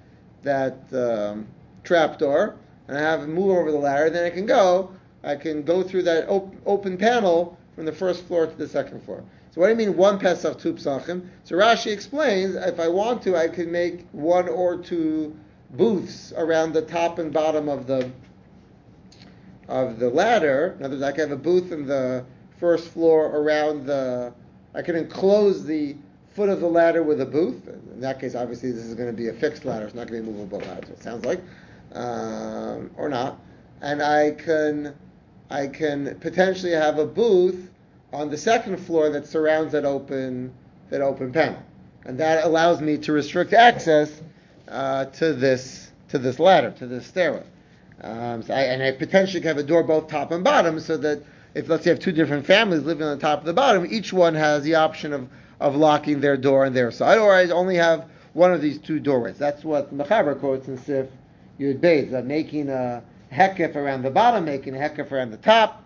[SPEAKER 1] trap door, and I have it move over the ladder. Then I can go through that open panel from the first floor to the second floor. So what do you mean 1 pesach 2 psachim? So Rashi explains, if I want to, I can make 1 or 2 booths around the top and bottom of the ladder. In other words, I can have a booth in the first floor around I can enclose the foot of the ladder with a booth. In that case, obviously, this is going to be a fixed ladder. It's not going to be a movable ladder, so it sounds like. Or not. And I can potentially have a booth on the second floor that surrounds that open panel. And that allows me to restrict access to this ladder, to this stairway. I potentially can have a door both top and bottom, so that if, let's say, I have 2 different families living on the top and the bottom, each one has the option of locking their door on their side, or I only have one of these 2 doorways. That's what Mechaber quotes in Sif Yud Beis, that making a hekef around the bottom, making a hekef around the top.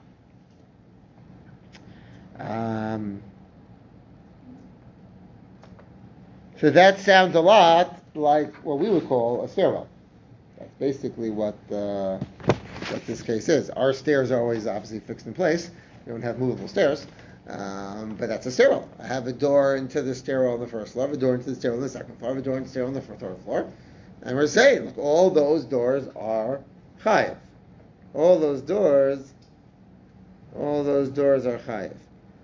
[SPEAKER 1] So that sounds a lot like what we would call a stairwell. That's basically what this case is. Our stairs are always obviously fixed in place. We don't have movable stairs. But that's a stairwell. I have a door into the stairwell on the first floor, I have a door into the stairwell on the second floor, I have a door into the stairwell on the third floor. And we're saying, look, all those doors are chayiv. All those doors are chayiv.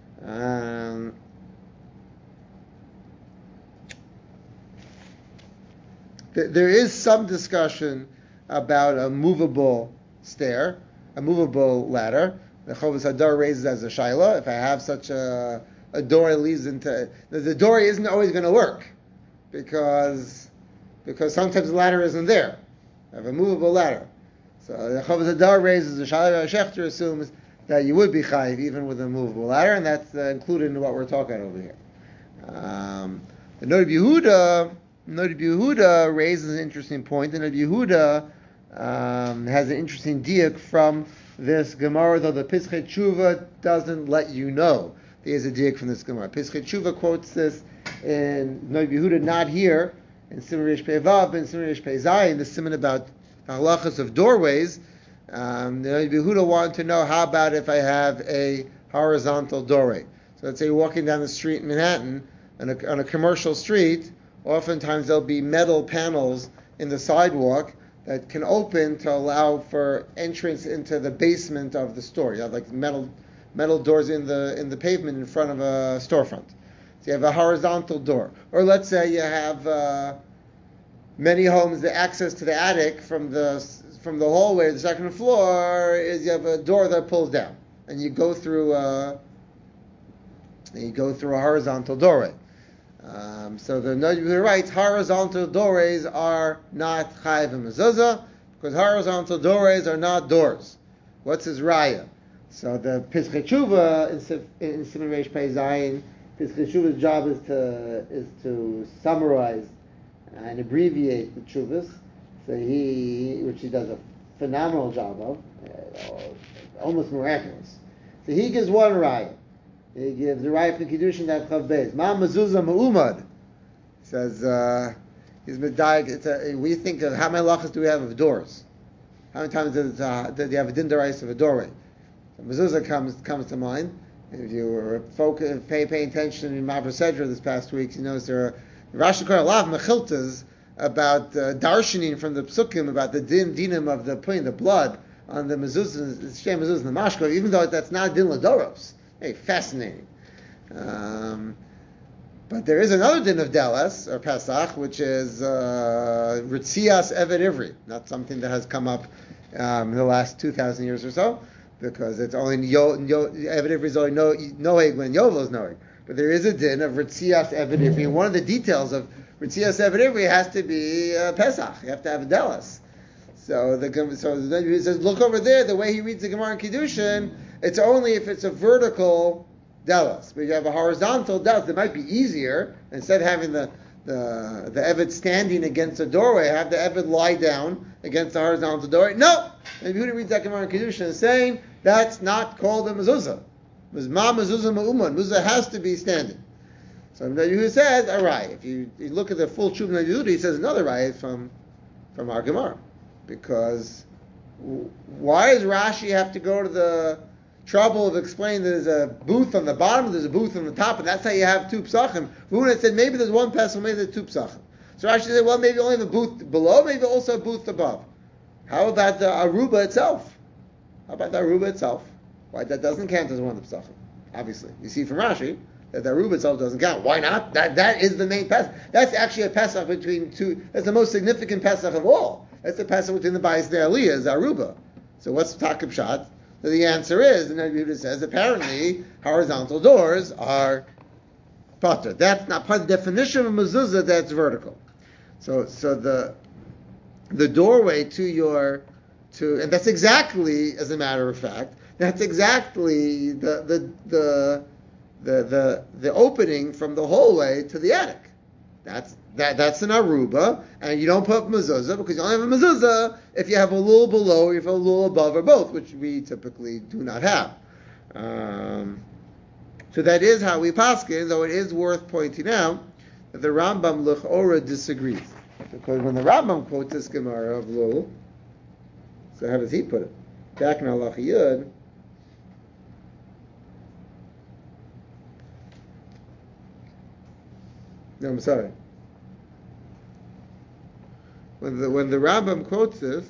[SPEAKER 1] There is some discussion about a movable stair, a movable ladder. The Chovos Hadar raises as a shaila. If I have such a door that leads into the door isn't always going to work because sometimes the ladder isn't there. I have a movable ladder. So the Chovos Hadar raises a shaila. Shechter assumes that you would be chayiv even with a movable ladder, and that's included in what we're talking about over here. The Noda Yehuda raises an interesting point. The Noda Yehuda has an interesting diak from this Gemara, though the Pischei Tshuva doesn't let you know. There's a diak from this Gemara. Pischei Tshuva quotes this in Noda Yehuda, not here, in Siman Reish Pei Vav, in Siman Reish Pei Zayin, the Siman about the halachas of doorways. The Noda Yehuda wanted to know, how about if I have a horizontal doorway? So let's say you're walking down the street in Manhattan, on a commercial street, oftentimes there'll be metal panels in the sidewalk that can open to allow for entrance into the basement of the store. You have like metal doors in the pavement in front of a storefront. So you have a horizontal door. Or let's say you have many homes, the access to the attic from the hallway to the second floor is you have a door that pulls down, and you go through a horizontal doorway. So the Noda Yehuda writes, horizontal doorways are not chayiv and mezuzah, because horizontal doorways are not doors. What's his raya? So the Pischei Tshuva in Siman Reish Pei Zayin, Pischei Tshuva's job is to summarize and abbreviate the Tshuvas. So which he does a phenomenal job of, almost miraculous. So he gives one raya. He gives the raya from Kiddushin that Chav Beis. Ma mezuzah ma'umad. Says he's medayik. We think of how many halachas do we have of doors? How many times does you have a din d'oraisa of a doorway? So mezuzah comes to mind. If you were pay attention in Mavra Sedra this past week, you notice there are Rashi quoted a lot of mechiltas about darshaning from the psukim about the dinim of putting the blood on the mezuzah, shem mezuzah, and the mashko, even though that's not din ladoros. Hey, fascinating. But there is another din of Delas, or Pesach, which is Ritzias Eved Ivri. Not something that has come up in the last 2,000 years or so, because it's only Eved Ivri is only Noeg when Yovel is Noeg. But there is a din of Ritzias Eved Ivri, and one of the details of Ritzias Eved Ivri has to be Pesach. You have to have a Delas. So he says, look over there, the way he reads the Gemara in Kiddushin, it's only if it's a vertical delas. But you have a horizontal delas, it might be easier. Instead of having the Eved standing against a doorway, have the Eved lie down against the horizontal doorway. No! And Yehuda reads that Gemara in Kiddushin is saying, that's not called a mezuzah. Ma mezuzah ma'uman. Mezuzah has to be standing. So Yehuda says, alright, if you look at the full Tshuva of Yehuda, he says another raya from our Gemara. Because why does Rashi have to go to the trouble of explaining there's a booth on the bottom, there's a booth on the top, and that's how you have two psachim? Runa said maybe there's one pesach, maybe there's two psachim. So Rashi said, well, maybe only the booth below, maybe also a booth above. How about the aruba itself? Why, that doesn't count as one of the psachim, obviously. You see from Rashi that the aruba itself doesn't count. Why not? That is the main pesach. That's actually a pesach between two. That's the most significant pesach of all. That's the pesach between the Bayis and the Aliyah, is aruba. So what's Takib Shat? So the answer is, and Yehuda says, apparently horizontal doors are pater. That's not part of the definition of mezuzah. That's vertical. So the doorway to and that's exactly, as a matter of fact, that's exactly the opening from the hallway to the attic. That's an aruba, and you don't put mezuzah because you only have a mezuzah if you have a little below or if you have a little above or both, which we typically do not have. So that is how we paskin, though it is worth pointing out that the Rambam L'chora disagrees. Because when the Rambam quotes this Gemara of Lul, so how does he put it? Back in Halacha Yud, no, I'm sorry. When the Rambam quotes this,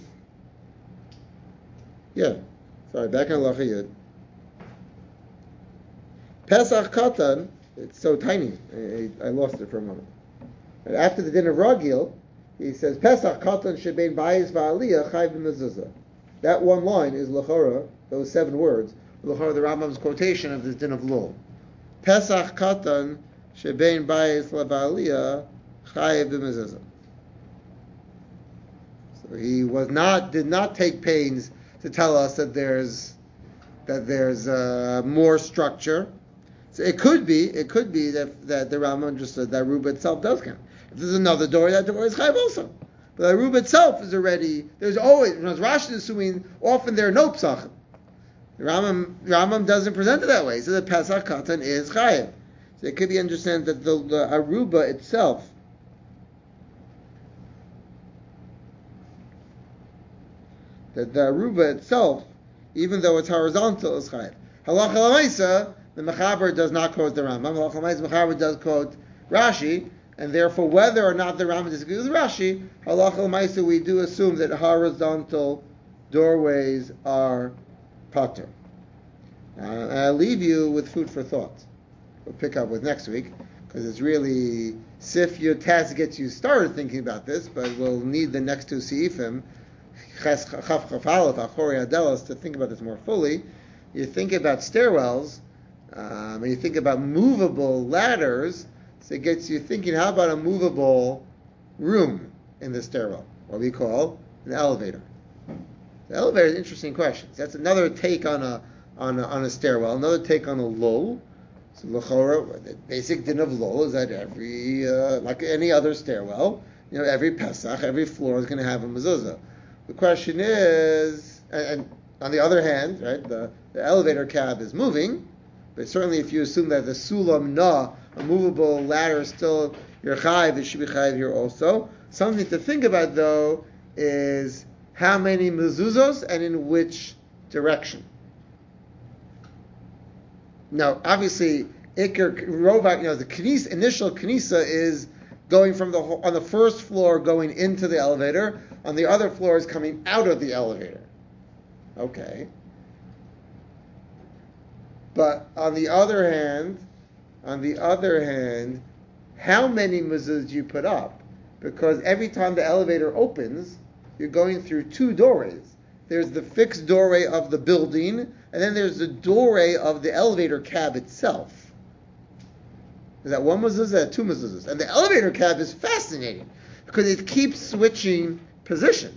[SPEAKER 1] back in Halacha Yud, Pesach Katan, it's so tiny, I lost it for a moment. And after the din of Ragil, he says, Pesach Katan shebein bayis va'aliyah chayv b'mezuzah. That one line is L'chora, those 7 words, L'chora, the Rambam's quotation of this din of Lul. Pesach Katan shebein bayis va'aliyah chayv b'mezuzah. So he did not take pains to tell us that there's more structure. So it could be that the Rambam understood that Aruba itself does count. If there's another door, that door is Chayiv also. But Aruba itself is already, there's always, when Rashi is assuming, often there are no Psachim. The Rambam doesn't present it that way. So the Pesach Katan is Chayiv. So it could be understood that the Aruba itself, even though it's horizontal, is Chayiv. Halacha l'maisa, the Mechaber does not quote the Rambam. Halacha l'maisa, Mechaber does quote Rashi, and therefore whether or not the Rambam disagrees with Rashi, halacha l'maisa, we do assume that horizontal doorways are pater. I'll leave you with food for thought. We'll pick up with next week, because it's really Sif Yotas gets you started thinking about this, but we'll need the next two Seifim, Ches Chaf Chaf Aleph, Achori Adelos, to think about this more fully. You think about stairwells, and you think about movable ladders, so it gets you thinking, how about a movable room in the stairwell, what we call an elevator. The elevator is an interesting question. That's another take on a stairwell, another take on a lul. So l'chora, the basic din of lul is that every like any other stairwell, every Pesach, every floor is going to have a mezuzah. The question is, and on the other hand, right, the elevator cab is moving, but certainly if you assume that the sulam na, a movable ladder, is still your chayiv, it should be chayiv here also. Something to think about though is how many mezuzos and in which direction. Now, obviously, Iker Rovak, the initial Knisa is going from on the first floor going into the elevator, on the other floor is coming out of the elevator. Okay. But on the other hand, how many mezuzos do you put up? Because every time the elevator opens, you're going through two doorways. There's the fixed doorway of the building, and then there's the doorway of the elevator cab itself. Is that one mezuzah? Is that two mezuzahs? And the elevator cab is fascinating because it keeps switching position.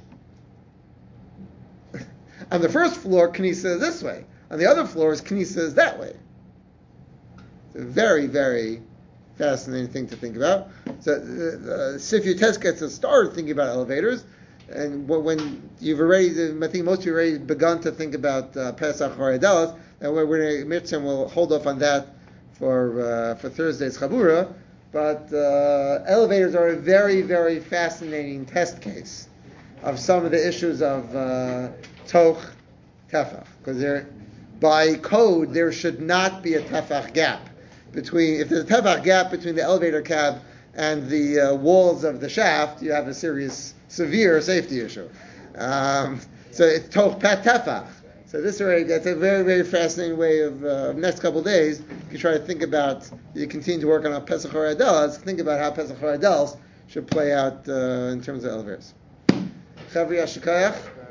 [SPEAKER 1] On the first floor, Knisa is this way. On the other floors, Knisa is that way. It's a very, very fascinating thing to think about. So Sif Yotes gets us started thinking about elevators. And when you've already, I think most of you have already begun to think about Pesach or Adelos, and we're going to, we'll hold off on that for Thursday's Chabura. But elevators are a very, very fascinating test case of some of the issues of Toch Tefach. Because by code, there should not be a Tefach gap. If there's a Tefach gap between the elevator cab and the walls of the shaft, you have a severe safety issue. So it's Toch Pat Tefach. So that's a very, very fascinating way of next couple of days. You try to think about, you continue to work on Pesach or Adelos, think about how Pesach or Adelos should play out in terms of elevators. Chavri Ashikayach.